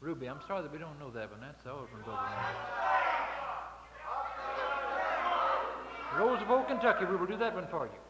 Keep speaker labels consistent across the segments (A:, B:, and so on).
A: Ruby, I'm sorry that we don't know that one. That's ours from Brother Ron. Rose of Old Kentucky, we will do that one for you.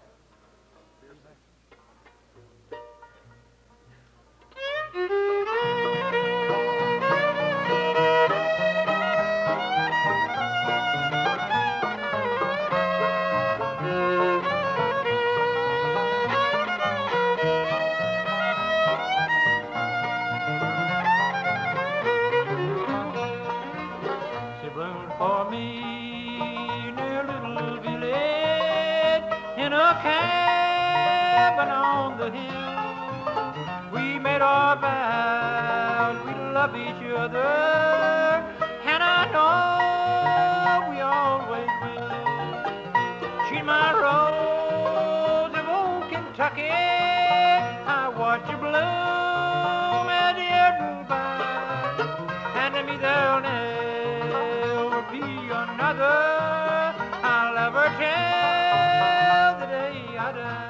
A: She bloomed for me near a little village in a cabin on the hill. We made our vows we'd love each other, and I know we always will. She's my rose of old Kentucky. I watch her bloom as the years go by, and to me there'll never be another. I'll ever tell the day I die.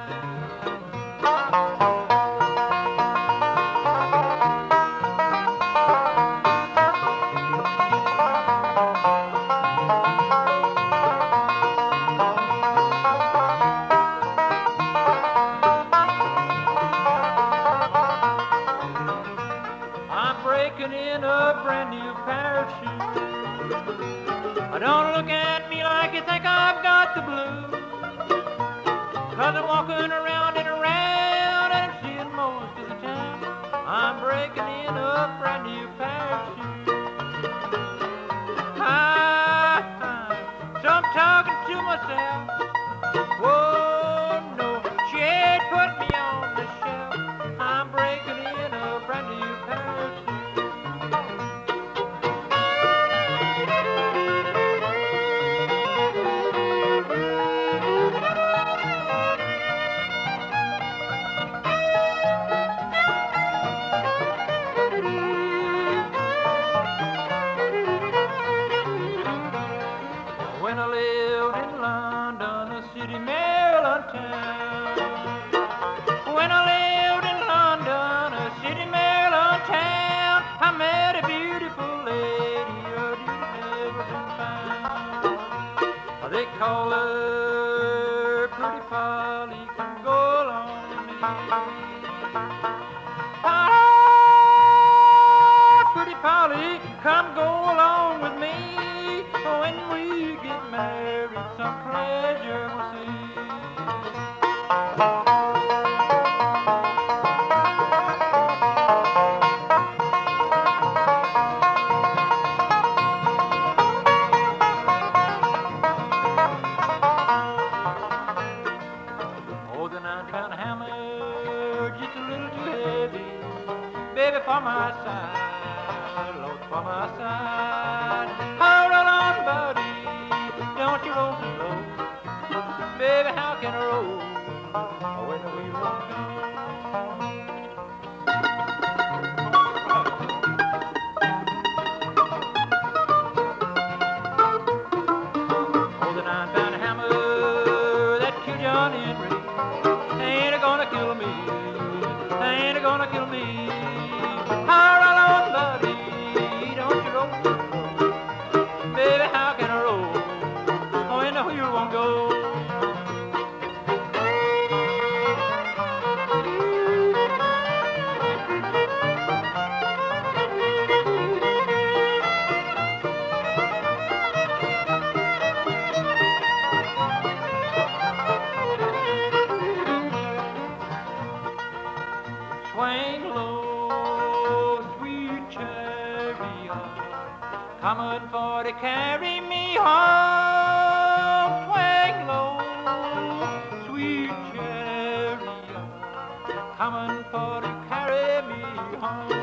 A: I'm breaking in a brand new pair of shoes. Don't look at me like you think I've got the blues, 'cause I'm walking around and around and I'm seeing most of the town. I'm breaking in a brand new pair of shoes. So I'm talking to myself. Whoa, no, she ain't put me on the shelf. I'm breaking in a brand new pair of shoes. When I lived in London, a city, Maryland town. When I lived in London, a city, Maryland town, I met a beautiful lady, a beauty never been found. They call her Pretty Polly, come go along with me. Pretty Polly, come go along with me. When we get married, some pleasure we'll see. Oh, the 9-pound hammer, just a little too heavy, baby, for my side, Lord, for my side. Hold on, buddy, don't you roll so low, baby, how can I roll when the wheel won't go? Oh, the 9-pound hammer that killed John Henry ain't gonna kill me, ain't gonna kill me. Hold on, buddy, don't you roll so low, baby, how can I roll when the wheel won't go? Swing low, sweet chariot, coming for to carry me home. Swing low, sweet chariot, coming for to carry me home.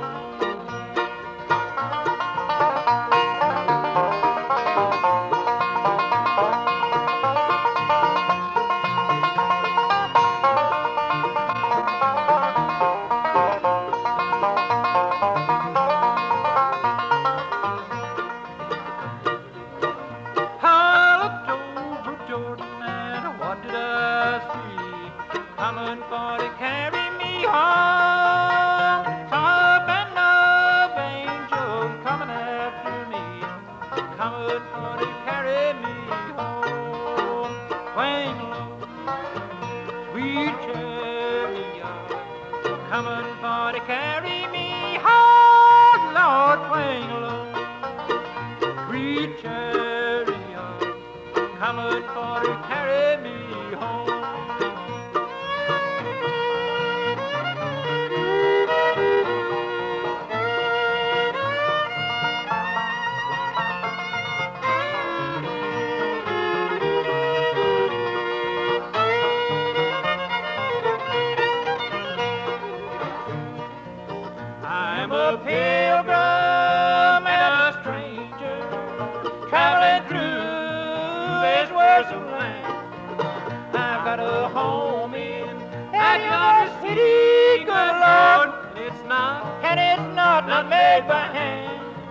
A: Coming for to carry me home. Up and up, angel pilgrim and a stranger, traveling through this worrisome land. I've got a home in that yonder city, good Lord, and it's not made by hand.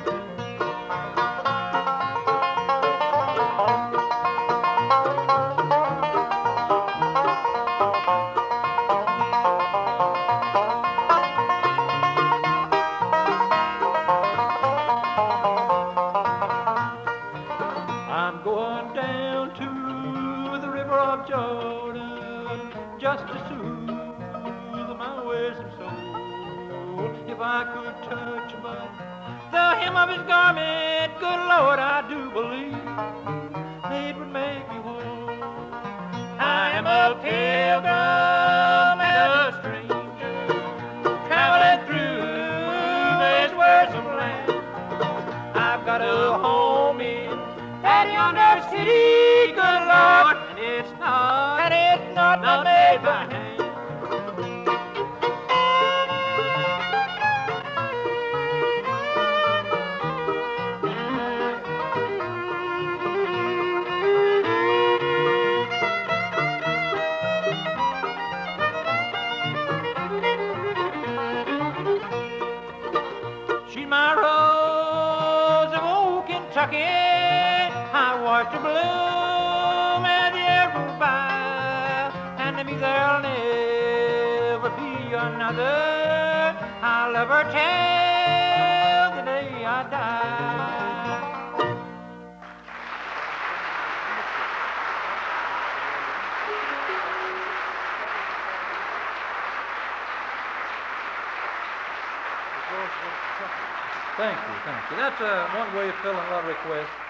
A: I'm going down to the river of Jordan just to soothe my wearisome soul. If I could touch but the hem of his garment, good Lord, I do believe it would make me whole. I am a pilgrim and a stranger, traveling through this wearisome land. I've got a home in that yonder city, good Lord, and it's not made by hand. She's my rose of old Kentucky. I watched her bloom as the year goes by, and to me there'll never be another. I'll love her till the day I die. Thank you. That's one way of filling a lot of requests.